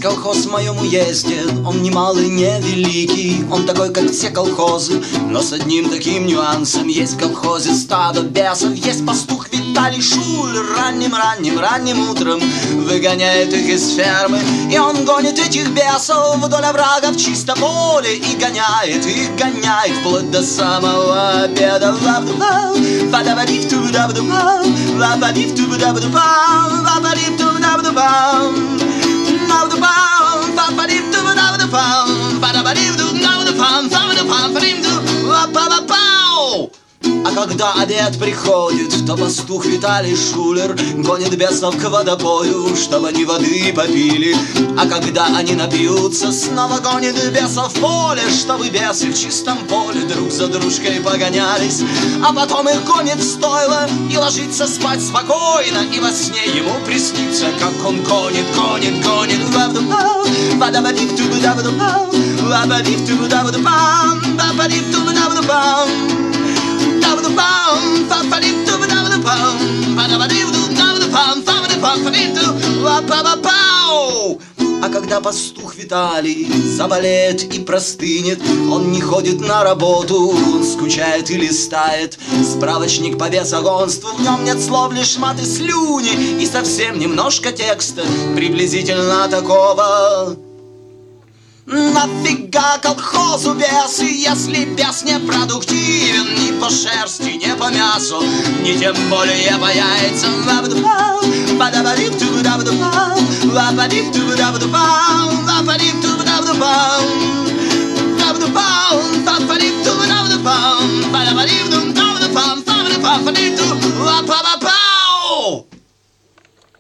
колхоз в моем уезде, он не малый, не великий, он такой, как все колхозы, но с одним таким нюансом. Есть в колхозе стадо бесов, есть пастух Виталий Шулер. Ранним утром выгоняет их из фермы, и он гонит этих бесов вдоль оврага в чисто поле и гоняет вплоть до самого обеда. А когда обед приходит, то пастух Виталий Шулер гонит бесов к водопою, чтобы они воды попили. А когда они напьются, снова гонит бесов в поле, чтобы бесы в чистом поле друг за дружкой погонялись. А потом их гонит в стойло и ложится спать спокойно, и во сне ему приснится, как он гонит. А когда пастух Виталий заболеет и простынет, он не ходит на работу, он скучает и листает справочник по бесогонству. В нем нет слов, лишь мат и слюни, и совсем немножко текста приблизительно такого: нафига колхозу бесы, если бес не продуктивен ни по шерсти, ни по мясу, ни тем более по яйцам.